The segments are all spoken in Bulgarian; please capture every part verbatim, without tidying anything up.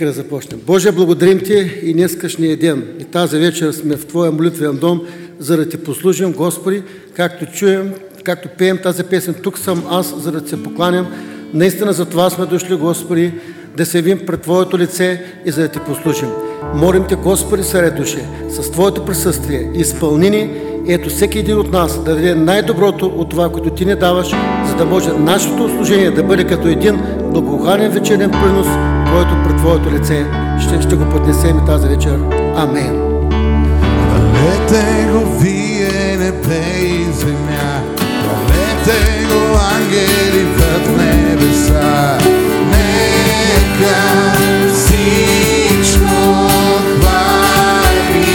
Да започнем. Боже, благодарим Ти и днескашния ден. И тази вечер сме в Твоя молитвен дом, за да Ти послужим, Господи, както чуем, както пеем тази песен. Тук съм аз, за да Се покланям. Наистина за това сме дошли, Господи, да се явим пред Твоето лице и за да Ти послужим. Молим Те, Господи, сред душе, с Твоето присъствие, изпълни ни, ето всеки един от нас да даде най-доброто от това, което Ти ни даваш, за да може нашето служение да бъде като един благоуханен вечерен принос, който пред Твоето лице ще, ще го поднесем и тази вечер. Амен. Хвалете го вие, небе и земя, хвалете го ангели в небеса, нека всичко хвали.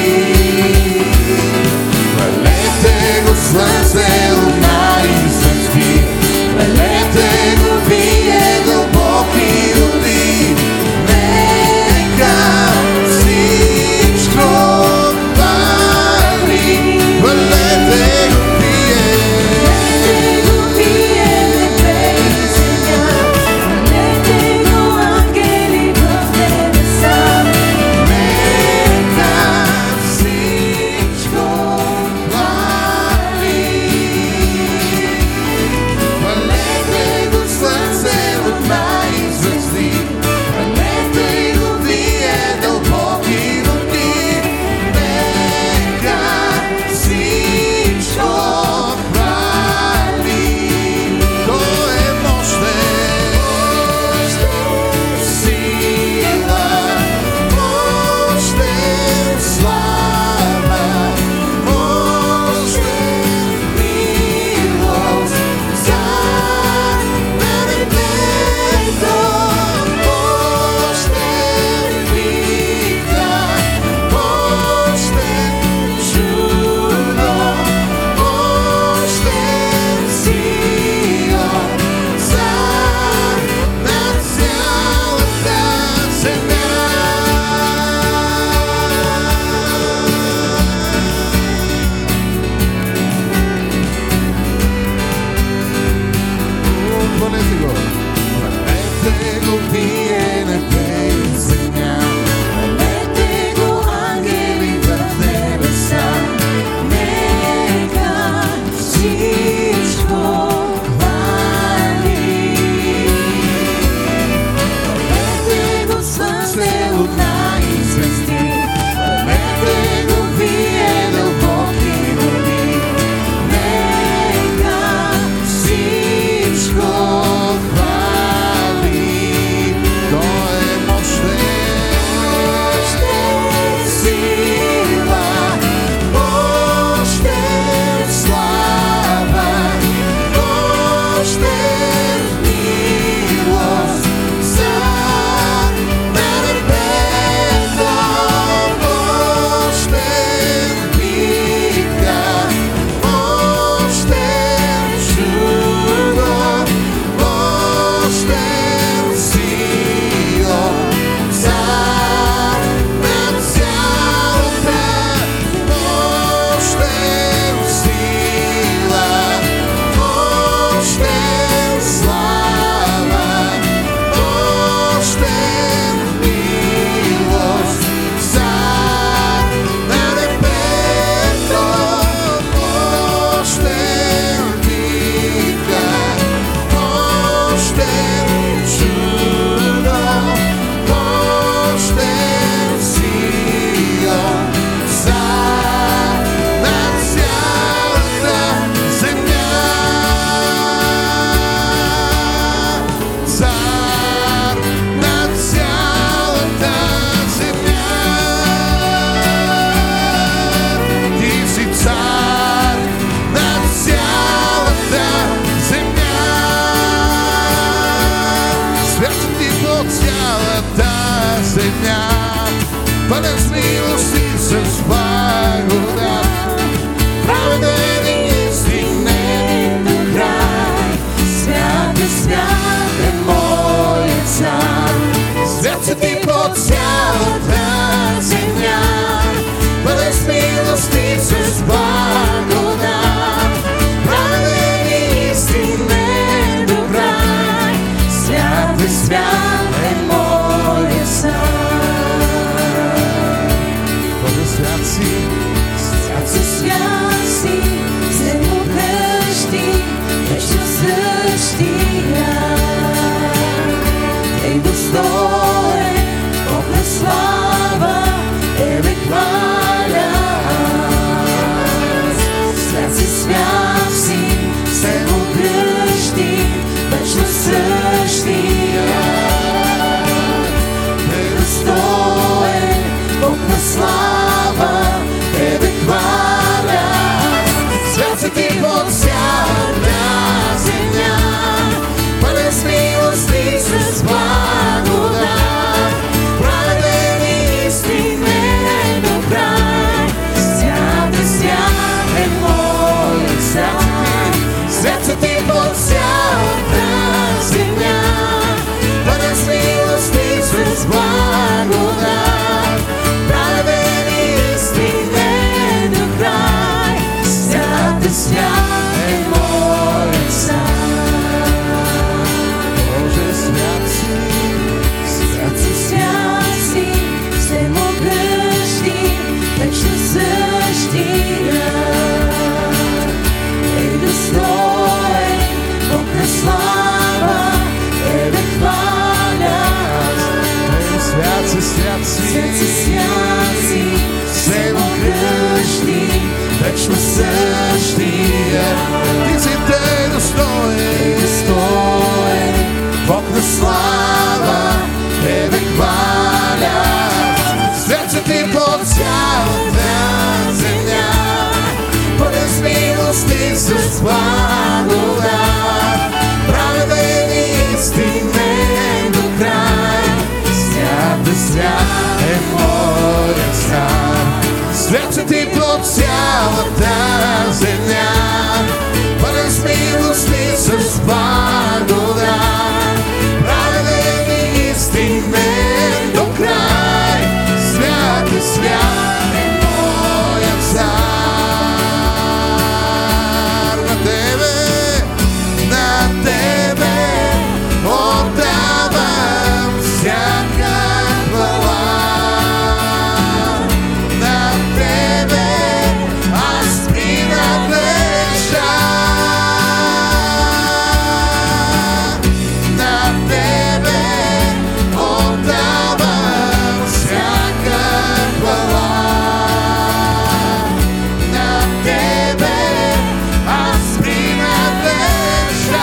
Хвалете го слънце, луна и звезди, хвалете го вие, дълбоки води, нека всичко хвали. Хвалете го вие, хвалете го вие, небе и земя, хвалете го ангели в небеса, нека всичко хвали. Хвалете го слънце, луна и звезди, хвалете го вие, дълбоки води, нека всичко хвали. Той е мощен, сила, мощен, слава, мощен, милост, цар на небето, мощен, вика, мощен, чудо, мощен, Сион, цар на цялата земя. Хвалете го, хвалете го вие, небе и земя, хвалете го ангели в небеса, нека всичко хвали. Хвалете го слънце, луна и звезди, хвалете го вие, дълбоки води, нека всичко хвали. Той е мощен, сила, мощен, слава, мощен, милост, цар на небето, мощен, вика, мощен, чудо, мощен, Сион, цар на цялата, мощен, сила, мощен, слава, мощен, милост, цар на небето, мощен, вика, мощен, чудо, мощен, Сион, цар на цялата земя. Цар на цялата земя. Ти си цар на цялата земя. Свят ти по цялата земя, пълен с милост и с благодат, праведен и истинен до край. Свят е, свят е моят цар, Свят си ти по цялата земя, пълен с милост и с благодат, праведен и истинен до край. свят е, свят е моят си, свят си, свят си, свят си, всемогъщи, вечно същия. Ти си тъй достоен, достоен, Бог на слава, Тебе хваля. Свят си ти по цялата земя, пълен с милост и с благодат, праведен и истинен до край. Свят е, свят е моят цар. Свят си ти по цялата земя, пълен с милост и с благодат, праведен и истинен до край. Свят е, свят е моят цар. На Тебе, на Тебе отдавам всяка хвала. На Тебе аз принадлежа. На Тебе отдавам всяка хвала. На Тебе аз принадлежа.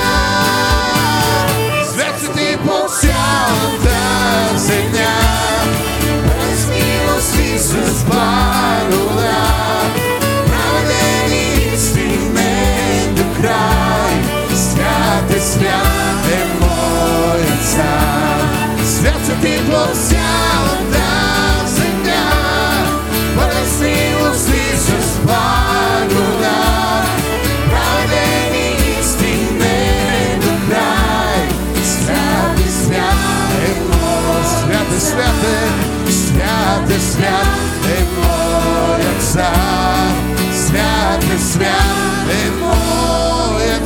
Свят си ти по цялата земя, пълен с милост и с благодат, праведен и истинен до край. Свят е, свят е моят цар. Свят си ти по цялата земя, пълен с милост и с благодат, праведен и истинен до край. Свят е, свят е моят, свят е, свят е, свят е, свят е моят цар. Свят е, свят е моят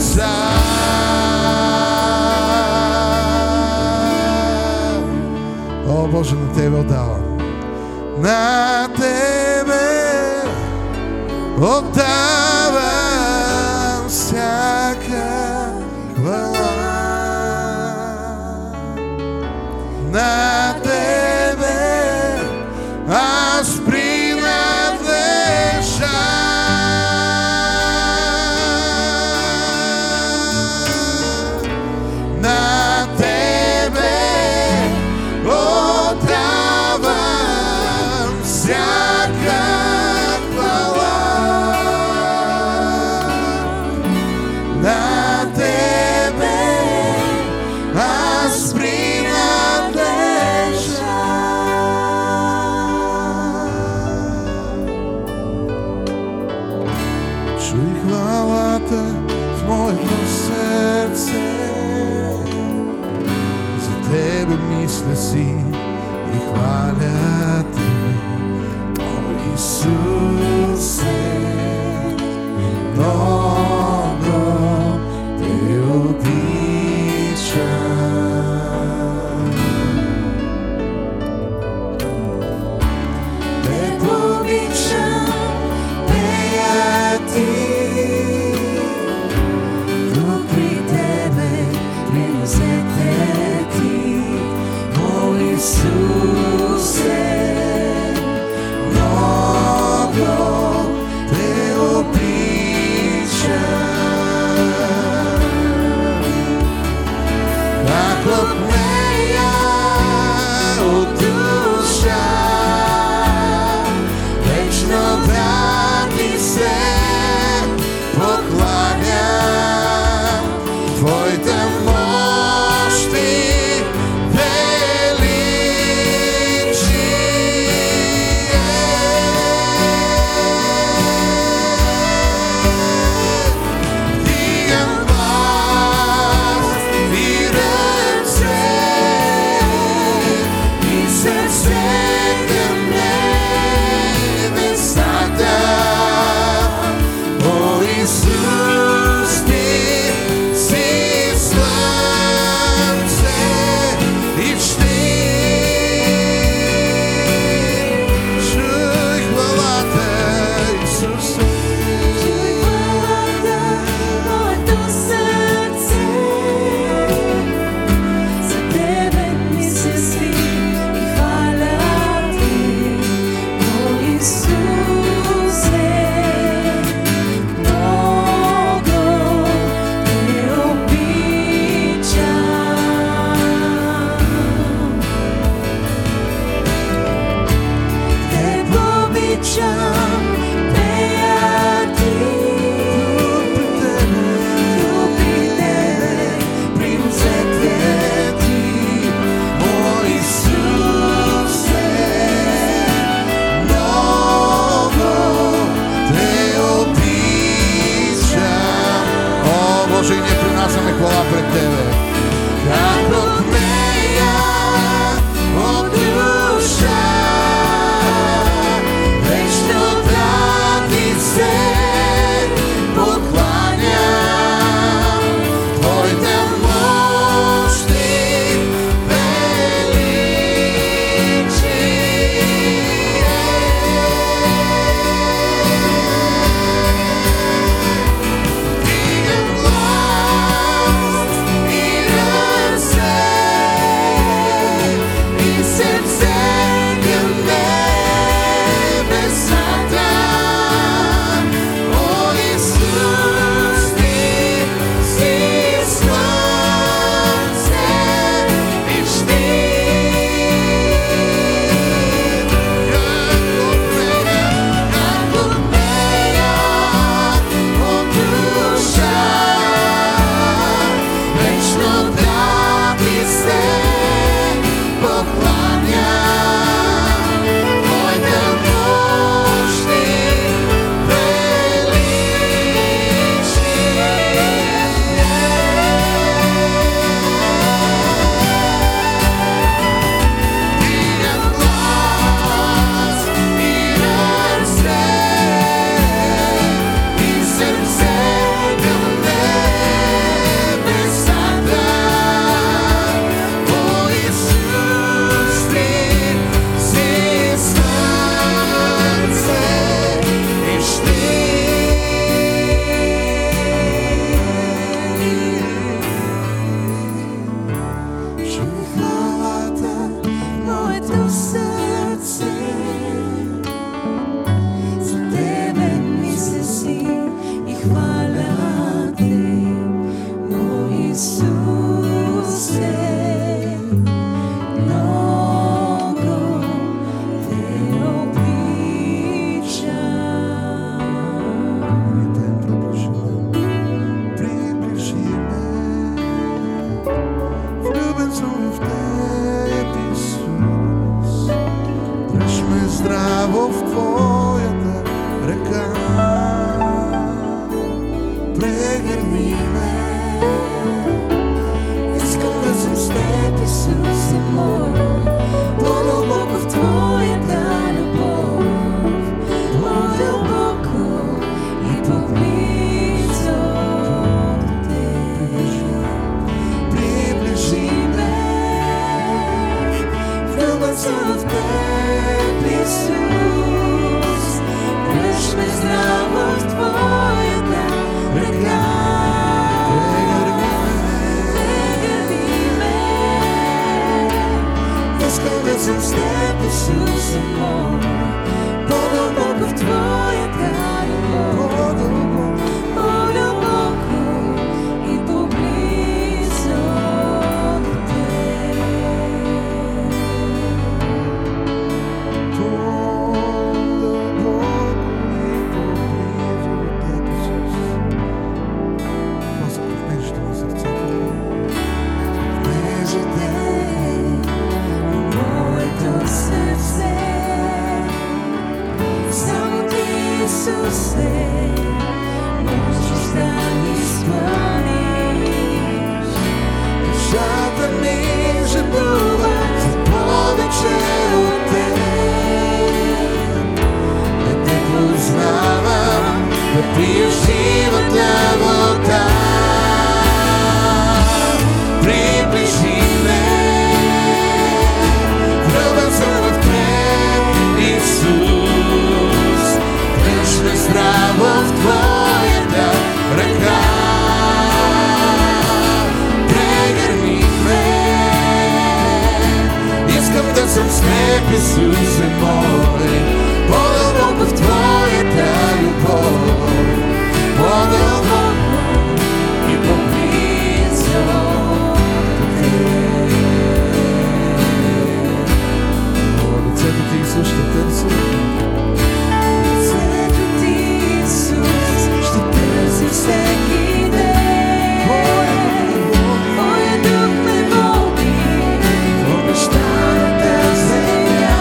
цар. О, Боже, на Тебе отдавам. На Тебе отдавам всяка хвала. На Тебе аз принадлежа. На Тебе отдавам всяка хвала. На Тебе аз принадлежа. Чуй хвалата в моето сърце, за Тебе мисля си и хваля Тебе, о Исусе, много Те обичам. Те обичам, пея Ти, тук при Тебе, принесете Ти, о Исусе, много Те обичам. Как отнея от душа, вечно да Ти се покланям. Твоите мощи велики в Твоята ръка. Прегърни ме. Искам да съм с Теб, Исусе мой, по-дълбоко в Твоята любов, по-дълбоко и по-близо до Теб. Приближи ме. Влюбен съм в Теб, Исус, дръж ме здраво в Твоята ръка. Искам да съм с Теб, Исусе мой, по-дълбоко в Твоята любов, по-дълбоко и по-близо до Теб. По-дълбоко и по-близо до Теб, Исус. Това са копнежите на сърцето ми. Книжите моето сърце, само Ти, Исусе, можеш да ми изпълниш. Душата ми жадува за повече от Теб. Да Те познавам, да пия живата вода. Приближи ме. Влюбен съм в Теб, Исус. Дръж ме здраво в Твоята ръка. Прегърни ме. Искам да съм с Теб, Исусе мой, по-дълбоко в Твоята любов, по-дълбоко и по-близо до Теб. Лицето Ти, Исус, ще търся. Лицето Ти, Исус, ще търся всеки ден. Твоя дух ме води в обещаната земя.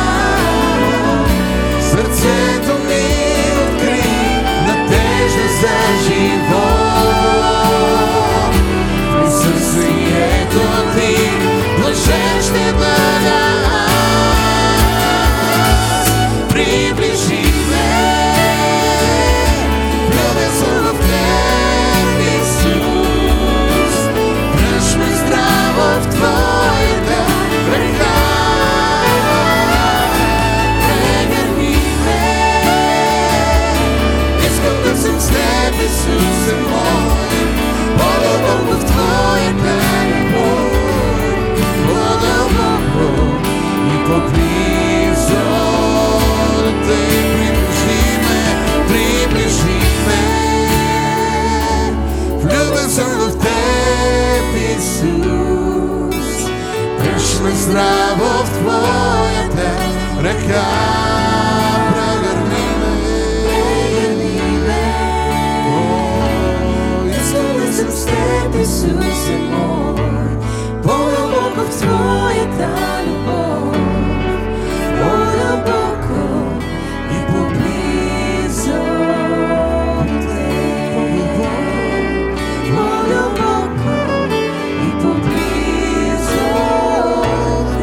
Сърцето ми откри надежда за живот. В присъствието Ти блажен ще бъда аз. Приближи ме. Влюбен съм в Теб, Исус. Дръж ме здраво в Твоята ръка. Прегърни ме. Искам да съм с Теб, Исусе мой, по-дълбоко в Твоята любов, по-дълбоко и по-близо до Теб. Приближи ме, приближи ме. Влюбен съм в Теб, Исус. Дръж ме здраво в Твоята ръка. Прегърни ме. О, Искам да съм с Теб, Исусе мой, по-дълбоко в Твоята любов, по-дълбоко и по-близо до Теб. По-дълбоко и по-близо до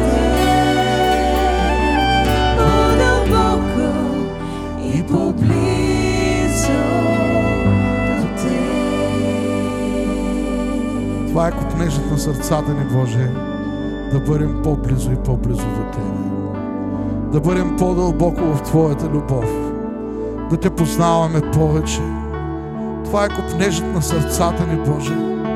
Теб. По-дълбоко и по-близо до Теб. това е копнежът на сърцата ни, Боже, да бъдем по-близо и по-близо до Тебе. Да бъдем по-дълбоко в Твоята любов. Да Те познаваме повече. Това е копнежът на сърцата ни, Боже.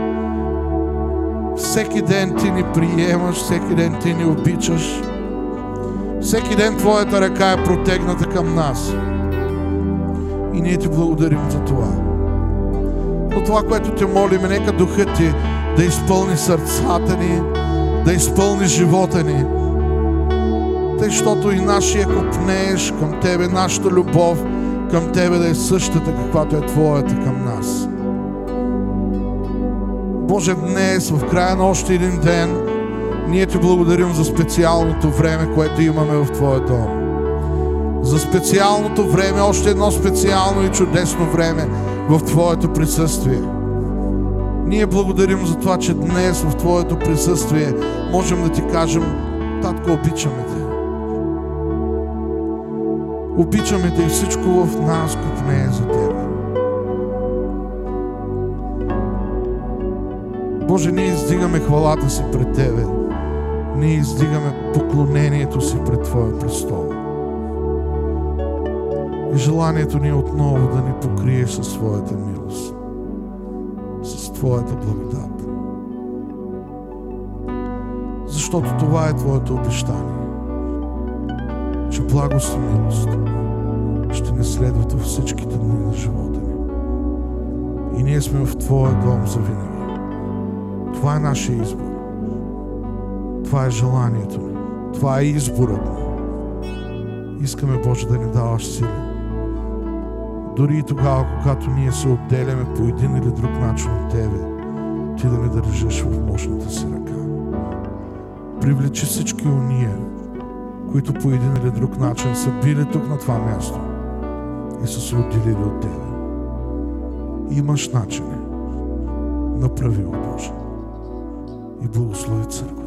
Всеки ден Ти ни приемаш, всеки ден Ти ни обичаш. Всеки ден Твоята ръка е протегната към нас. И ние Ти благодарим за това. Но това, което Те молим, нека Духът Ти да изпълни сърцата ни, да изпълни живота ни. Тъй, защото и нашия копнеж към Тебе, нашата любов към Тебе да е същата, каквато е Твоята към нас. Боже, днес, в края на още един ден, ние Ти благодарим за специалното време, което имаме в Твоя дом. За за специалното време, още едно специално и чудесно време в Твоето присъствие. Ние благодарим за това, че днес в Твоето присъствие можем да Ти кажем: Татко, обичаме Те. Обичаме Те и всичко в нас купнее за Тебе. Боже, ние издигаме хвалата си пред Тебе. Ние издигаме поклонението си пред Твоя престол. И желанието ни е отново да ни покриеш със Своята милост, с Твоята благодат. Защото това е Твоето обещание, че благост и милост ще ни следват във всичките дни на живота ни. И ние сме в Твоя дом завинаги. Това е нашия избор. Това е желанието ни. Това е изборът ни. Искаме, Боже, да ни даваш сили. Дори и тогава, когато ние се отделяме по един или друг начин от Тебе, Ти да ни държиш в мощната си ръка. Привлечи всички уния, които по един или друг начин са били тук на това място и са се отделили от Тебе. Имаш начин. Направи го, Боже. И благослови църква.